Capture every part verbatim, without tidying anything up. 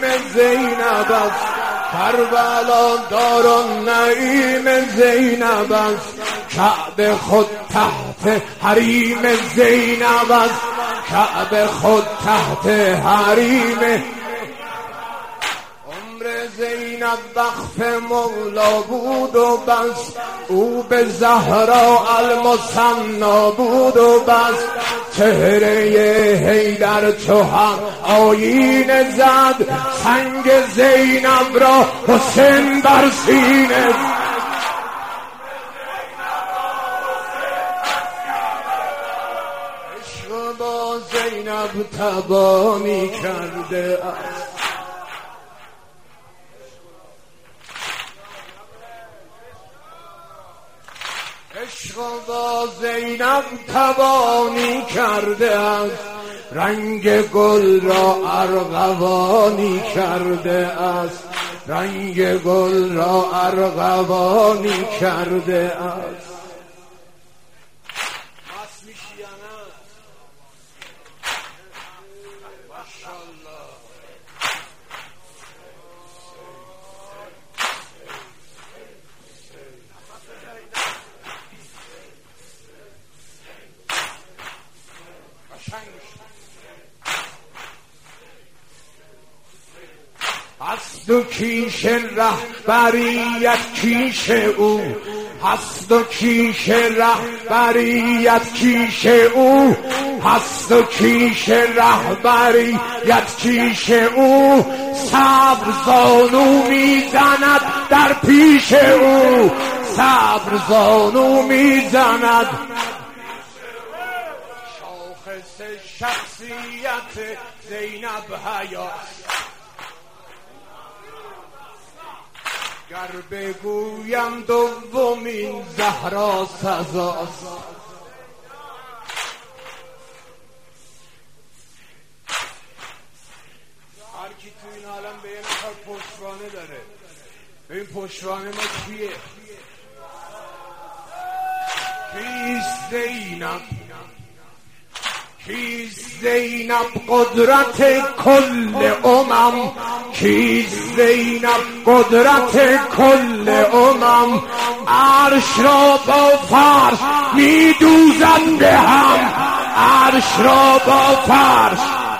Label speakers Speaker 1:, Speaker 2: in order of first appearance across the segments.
Speaker 1: زینب است، کربلا دارالنعیم زینب است، کعبه خود تحت حریم زینب است، کعبه خود تحت حریم. زینب وقف مولا بود و بس، او به زهرا المثنا بود و بس، چهره حیدر چو هم آیینه زد، سنگ زینب را حسین بر سینه. عشق با زینب تبانی کرده است، عشق با زینب تبانی کرده است، رنگ گل را ارغوانی کرده است، رنگ گل را ارغوانی کرده است. هست و کیش رهبریت کیش او، هست و کیش رهبریت کیش او، هست و کیش رهبریت کیش او، صبر زانو میزند در پیش او، صبر زانو میزند. شاخص شخصیت زینب حیاست، گر بگویم دومین زهرا سزاست. هر کی تو این عالم به یه نفر پشتوانه داره، به این پشتوانه ما کیه؟ کیست زینب؟ کیست زینب قدرت کل امم؟ کیست زینب قدرت کل امم؟ عرش را با فرش می دوزد به هم، عرش را با فرش.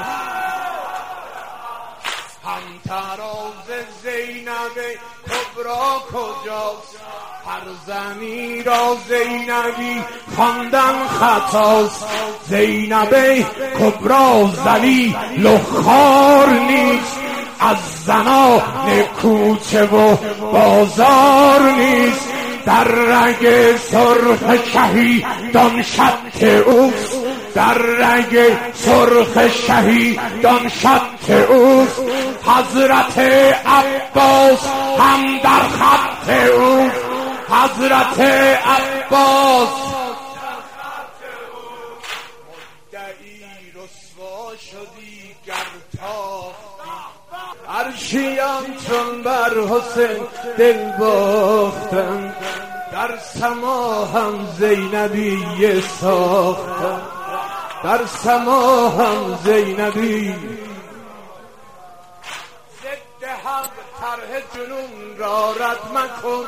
Speaker 1: هم تراز زینب کبرا کجاست؟ هر زنی را زینبی خواندن خطاست، زینب کبرا ذلیل و خوار نیست، از زنان کوچه و بازار نیست، در رگ سرخ شهیدان شط اوست، در رگ سرخ شهیدان شط اوست، حضرت عباس هم در خط اوست، حضرت عباس مدعی رسوا شدی گر تاختی، عرشیان چون بر حسین دل باختن، در سما هم زینبی ساختن، در سما هم زینبی. ضد حق طرح جنون را رد مکن،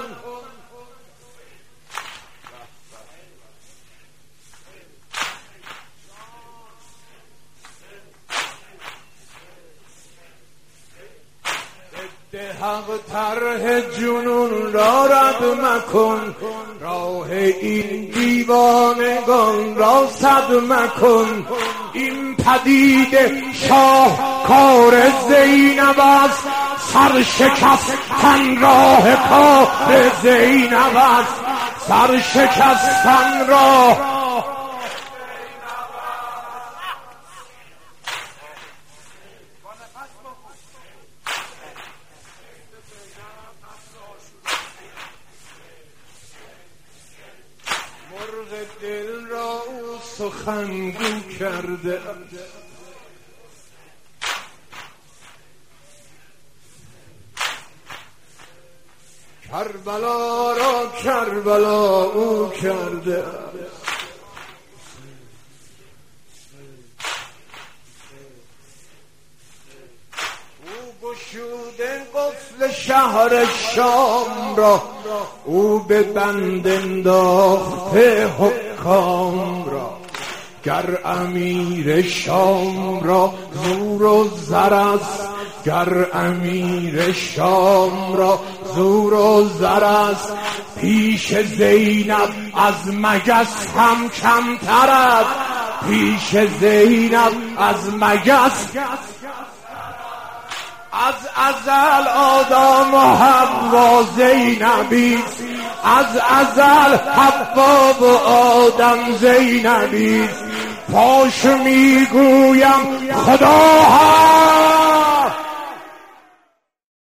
Speaker 1: حق طرح جنون را رد مکن، راه این دیوانگان را سد مکن، این پدید شاه کار زینب است، سر شکستن راه کار زینب است، سر شکستن راه. دل را او سخنگو کرده، کربلا را کربلا او کرده، او گشود قفل شهر شام را، او به بند انداخته حکام را. گر امیر شام را زور و زر است، گر امیر شام را زور و زر است، پیش زینب از مگس هم کمتر است، پیش زینب از مگس. از ازل آدم و حوا زینبی، از ازل حوا و آدم زینبی. پاش میگویم خدا ها